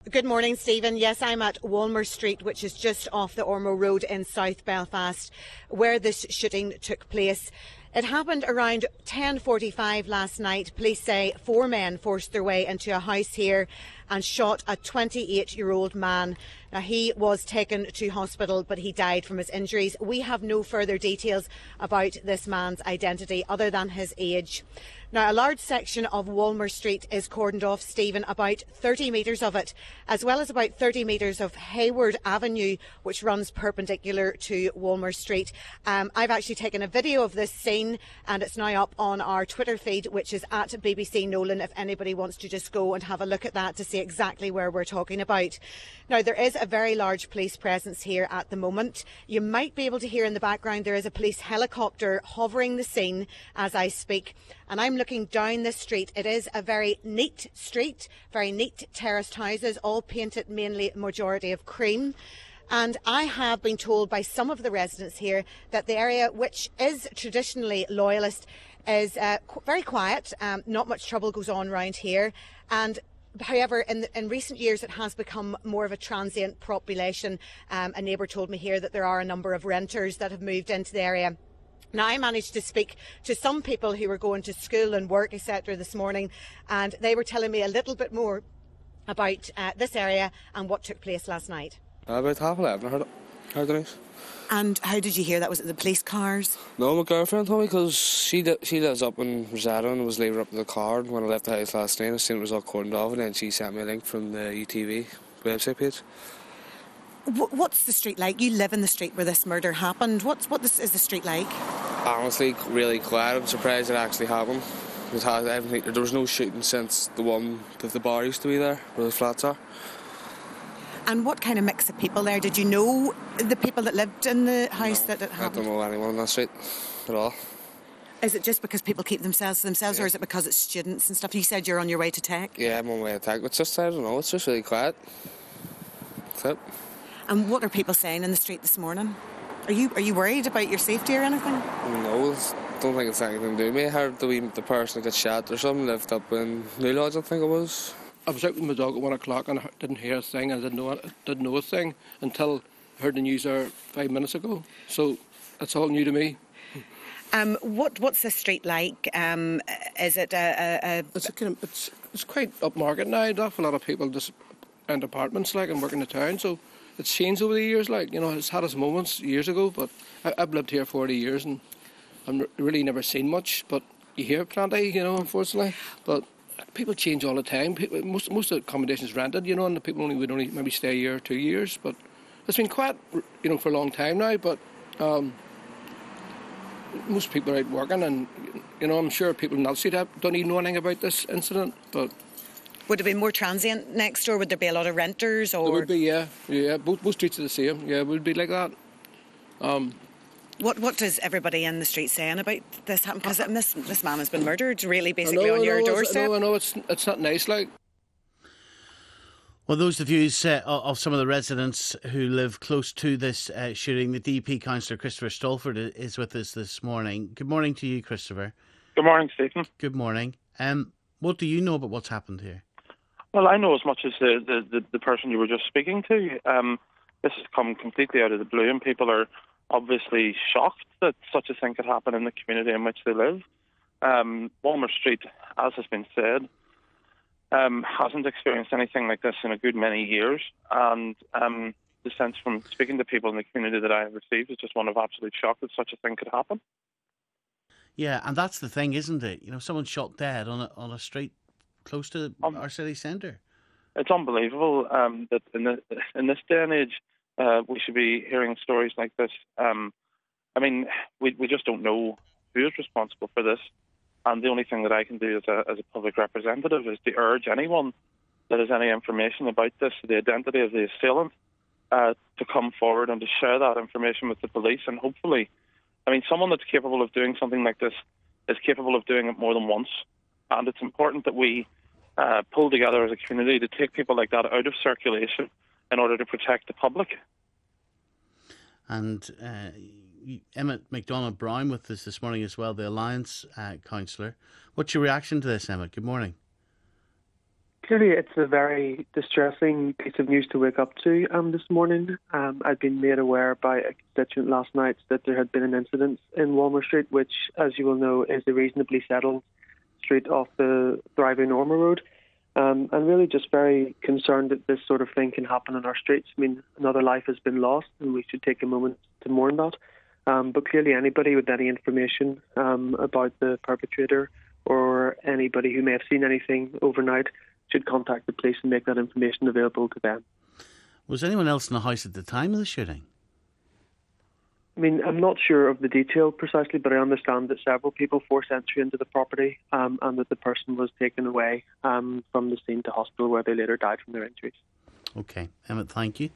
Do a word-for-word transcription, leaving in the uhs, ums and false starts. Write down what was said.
Good morning, Stephen. Yes, I'm at Walmer Street, which is just off the Ormeau Road in South Belfast, where this shooting took place. It happened around ten forty-five last night. Police say four men forced their way into a house here and shot a twenty-eight-year-old man. Now, he was taken to hospital, but he died from his injuries. We have no further details about this man's identity other than his age. Now, a large section of Walmer Street is cordoned off, Stephen, about thirty metres of it, as well as about thirty metres of Hayward Avenue, which runs perpendicular to Walmer Street. Um, I've actually taken a video of this scene, and it's now up on our Twitter feed, which is at B B C Nolan, if anybody wants to just go and have a look at that to see exactly where we're talking about. Now, there is a very large police presence here at the moment. You might be able to hear in the background there is a police helicopter hovering the scene as I speak. And I'm looking down this street. It is a very neat street, very neat terraced houses, all painted mainly majority of cream. And I have been told by some of the residents here that the area, which is traditionally loyalist, is uh, qu- very quiet. Um, not much trouble goes on around here. And however, in, the, in recent years, it has become more of a transient population. Um, a neighbour told me here that there are a number of renters that have moved into the area. Now, I managed to speak to some people who were going to school and work, et cetera this morning, and they were telling me a little bit more about uh, this area and what took place last night. Uh, about half eleven, I heard it. Heard the news. And how did you hear that? Was it the police cars? No, my girlfriend told me because she, li- she lives up in Rosetta and was leaving up in the car. And when I left the house last night, I seen it was all cordoned off, and then she sent me a link from the U T V website page. What's the street like? You live in the street where this murder happened. What's, what is the street like? Honestly, really quiet. I'm surprised it actually happened. It has everything. There was no shooting since the one that the bar used to be there, where the flats are. And what kind of mix of people there? Did you know the people that lived in the house no, that it happened? I don't know anyone on that street at all. Is it just because people keep themselves to themselves, yeah. Or is it because it's students and stuff? You said you're on your way to tech. Yeah, I'm on my way to tech. It's just, I don't know, it's just really quiet. That's it. And what are people saying in the street this morning? Are you are you worried about your safety or anything? No, I don't think it's anything to do with me. I heard the, wee, the person that got shot or something lived up in New Lodge, I think it was. I was out with my dog at one o'clock and I didn't hear a thing. I didn't know didn't know a thing until I heard the news there five minutes ago. So it's all new to me. Um, what what's the street like? Um, is it a, a, a it's a kind of, it's it's quite upmarket now. An awful lot of people just rent apartments like and work in the town. So it's changed over the years. Like, you know, it's had its moments years ago, but I, I've lived here forty years and I've really never seen much. But you hear plenty, you know, unfortunately. But people change all the time. People, most most of the accommodation is rented, you know, and the people only would only maybe stay a year or two years. But it's been quiet, you know, for a long time now. But um, most people are out working, and you know, I'm sure people in that street don't even know anything about this incident. But would it be more transient next door? Would there be a lot of renters? Or there would be, yeah, yeah. Both both streets are the same. Yeah, it would be like that. Um, What what does everybody in the street saying about this happening? Because this this man has been murdered, really, basically know, on your know, doorstep. No, I know it's it's not nice, like. Well, those are the views uh, of some of the residents who live close to this uh, shooting. The D U P councillor Christopher Stolford is with us this morning. Good morning to you, Christopher. Good morning, Stephen. Good morning. Um, what do you know about what's happened here? Well, I know as much as the the, the, the person you were just speaking to. Um, this has come completely out of the blue, and people are obviously shocked that such a thing could happen in the community in which they live. Um, Walmer Street, as has been said, um, hasn't experienced anything like this in a good many years, and um, the sense from speaking to people in the community that I have received is just one of absolute shock that such a thing could happen. Yeah, and that's the thing, isn't it? You know, someone shot dead on a, on a street close to um, our city centre. It's unbelievable um, that in, the, in this day and age, Uh, we should be hearing stories like this. Um, I mean, we we just don't know who is responsible for this, and the only thing that I can do as a as a public representative is to urge anyone that has any information about this, the identity of the assailant, uh, to come forward and to share that information with the police. And hopefully, I mean, someone that's capable of doing something like this is capable of doing it more than once, and it's important that we uh, pull together as a community to take people like that out of circulation in order to protect the public. And uh, Emmett McDonald-Brown with us this morning as well, the Alliance uh, councillor. What's your reaction to this, Emmett? Good morning. clearly it's a very distressing piece of news to wake up to um, this morning. Um, I'd been made aware by a constituent last night that there had been an incident in Walmer Street, which, as you will know, is a reasonably settled street off the thriving Ormer Road. Um, I'm really just very concerned that this sort of thing can happen on our streets. I mean, another life has been lost, and we should take a moment to mourn that. Um, but clearly anybody with any information um, about the perpetrator or anybody who may have seen anything overnight should contact the police and make that information available to them. Was anyone else in the house at the time of the shooting? I mean, I'm not sure of the detail precisely, but I understand that several people forced entry into the property um, and that the person was taken away um, from the scene to hospital where they later died from their injuries. OK. Emmett, thank you.